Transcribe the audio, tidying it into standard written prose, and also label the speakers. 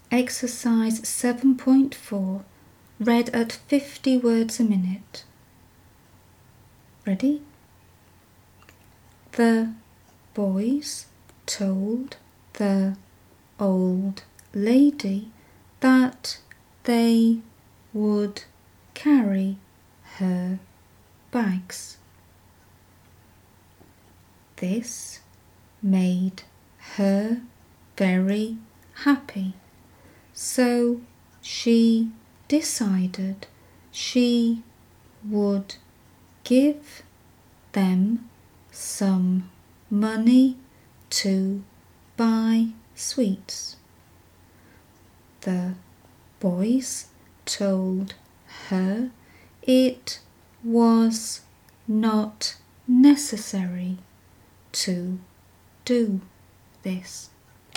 Speaker 1: Exercise 7.4, read at 50 words a minute. Ready? The boys told the old lady that they would carry her bags. This made her very happy, so she decided she would give them some money to buy sweets. The boys told her it was not necessary to do this.